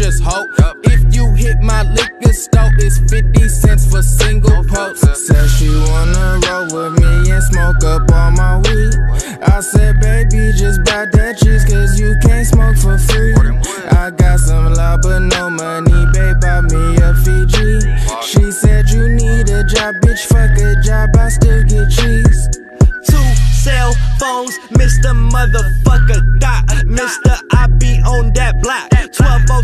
just hope. If you hit my liquor store, it's 50 cents for single post. Said she wanna roll with me and smoke up all my weed. I said, baby, just buy that cheese, cause you can't smoke for free. I got some love but no money, babe, buy me a Fiji. She said, you need a job, bitch, fuck a job, I still get cheese. 2 cell phones, Mr. Motherfucker Dot. Mr. I be on that block. 12